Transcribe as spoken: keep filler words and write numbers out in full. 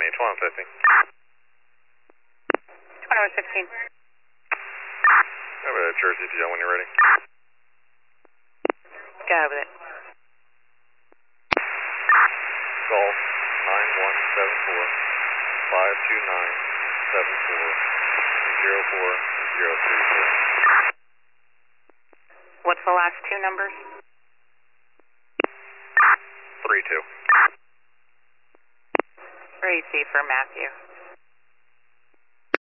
H one fifty. twenty-one fifteen. Have a Jersey P O when you're ready. Go with it. Golf nine one seven four five two nine seven four zero four zero three four. What's the last two numbers? Three two. Three C for Matthew.